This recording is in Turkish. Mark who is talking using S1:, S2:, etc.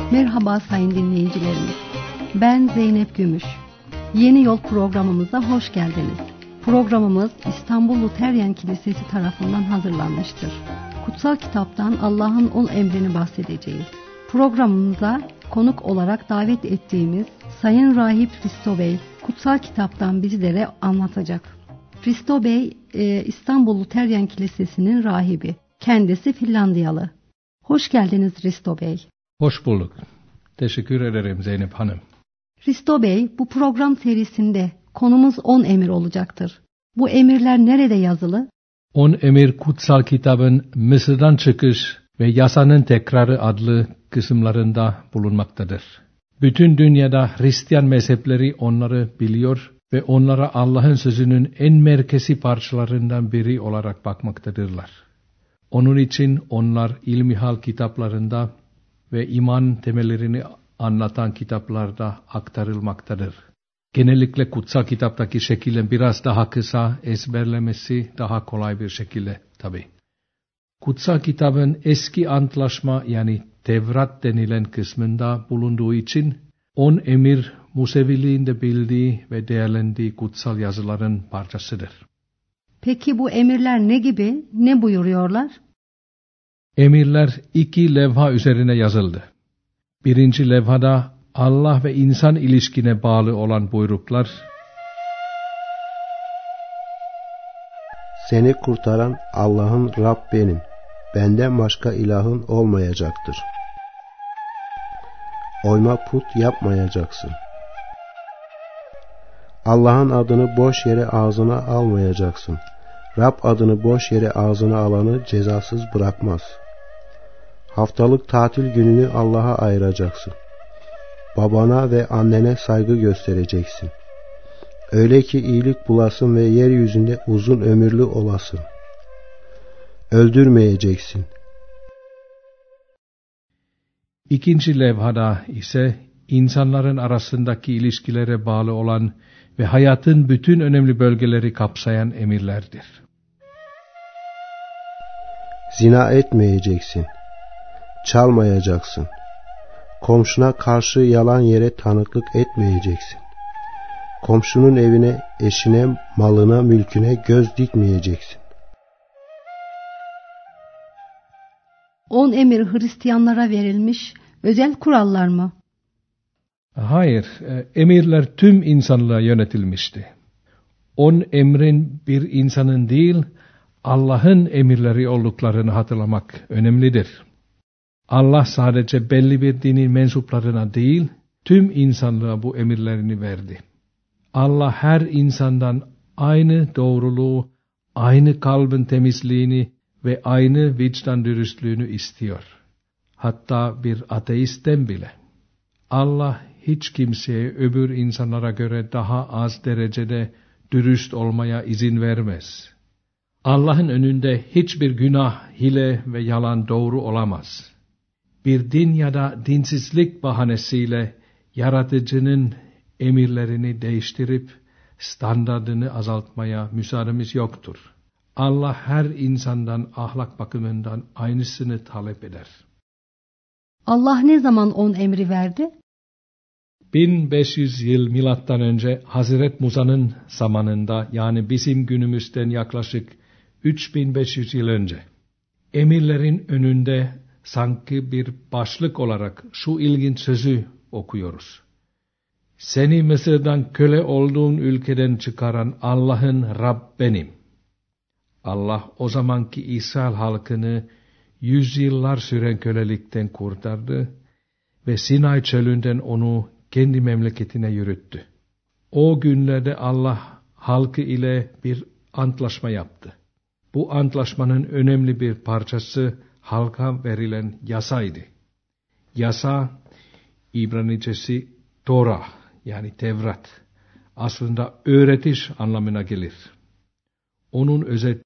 S1: Merhaba sayın dinleyicilerimiz. Ben Zeynep Gümüş. Yeni Yol programımıza hoş geldiniz. Programımız İstanbul Luteryan Kilisesi tarafından hazırlanmıştır. Kutsal kitaptan Allah'ın 10 emrini bahsedeceğiz. Programımıza konuk olarak davet ettiğimiz Sayın Rahip Hristo Bey, kutsal kitaptan bizlere anlatacak. Hristo Bey, İstanbul Luteryan Kilisesi'nin rahibi. Kendisi Finlandiyalı. Hoş geldiniz Hristo Bey.
S2: Hoş bulduk. Teşekkür ederim Zeynep Hanım.
S1: Hristo Bey, bu program serisinde konumuz 10 emir olacaktır. Bu emirler nerede yazılı?
S2: 10 emir kutsal kitabın Mısır'dan çıkış ve yasanın tekrarı adlı kısımlarında bulunmaktadır. Bütün dünyada Hristiyan mezhepleri onları biliyor ve onlara Allah'ın sözünün en merkezi parçalarından biri olarak bakmaktadırlar. Onun için onlar ilmihal kitaplarında ve iman temellerini anlatan kitaplarda aktarılmaktadır. Genellikle kutsal kitaptaki şekilde biraz daha kısa, ezberlemesi daha kolay bir şekilde tabi. Kutsal kitabın eski antlaşma yani Tevrat denilen kısmında bulunduğu için 10 emir Museviliğin de bildiği ve değerlendiği kutsal yazıların parçasıdır.
S1: Peki bu emirler ne gibi, ne buyuruyorlar?
S2: Emirler 2 levha üzerine yazıldı. Birinci levhada Allah ve insan ilişkine bağlı olan buyruklar,
S3: seni kurtaran Allah'ın Rab benim, benden başka ilahın olmayacaktır. Oyma put yapmayacaksın. Allah'ın adını boş yere ağzına almayacaksın. Rab adını boş yere ağzına alanı cezasız bırakmaz. Haftalık tatil gününü Allah'a ayıracaksın. Babana ve annene saygı göstereceksin. Öyle ki iyilik bulasın ve yeryüzünde uzun ömürlü olasın. Öldürmeyeceksin.
S2: İkinci levhada ise insanların arasındaki ilişkilere bağlı olan ve hayatın bütün önemli bölgeleri kapsayan emirlerdir.
S3: Zina etmeyeceksin. Çalmayacaksın. Komşuna karşı yalan yere tanıklık etmeyeceksin. Komşunun evine, eşine, malına, mülküne göz dikmeyeceksin.
S1: 10 emir Hristiyanlara verilmiş özel kurallar mı?
S2: Hayır, emirler tüm insanlığa yönetilmişti. 10 emrin bir insanın değil, Allah'ın emirleri olduklarını hatırlamak önemlidir. Allah sadece belli bir dinin mensuplarına değil, tüm insanlığa bu emirlerini verdi. Allah her insandan aynı doğruluğu, aynı kalbin temizliğini ve aynı vicdan dürüstlüğünü istiyor. Hatta bir ateistten bile. Allah hiç kimseye öbür insanlara göre daha az derecede dürüst olmaya izin vermez. Allah'ın önünde hiçbir günah, hile ve yalan doğru olamaz. Bir din ya da dinsizlik bahanesiyle yaratıcının emirlerini değiştirip standardını azaltmaya müsaademiz yoktur. Allah her insandan ahlak bakımından aynısını talep eder.
S1: Allah ne zaman 10 emri verdi?
S2: 1500 yıl milattan önce Hazret Musa'nın zamanında, yani bizim günümüzden yaklaşık 3500 yıl önce. Emirlerin önünde sanki bir başlık olarak şu ilginç sözü okuyoruz. Seni Mısır'dan köle olduğun ülkeden çıkaran Allah'ın Rab benim. Allah o zamanki İsrail halkını yüzyıllar süren kölelikten kurtardı ve Sinay çölünden onu kendi memleketine yürüttü. O günlerde Allah halkı ile bir antlaşma yaptı. Bu antlaşmanın önemli bir parçası halka verilen yasaydı. Yasa, İbranicesi Torah yani Tevrat, aslında öğretiş anlamına gelir. Onun özet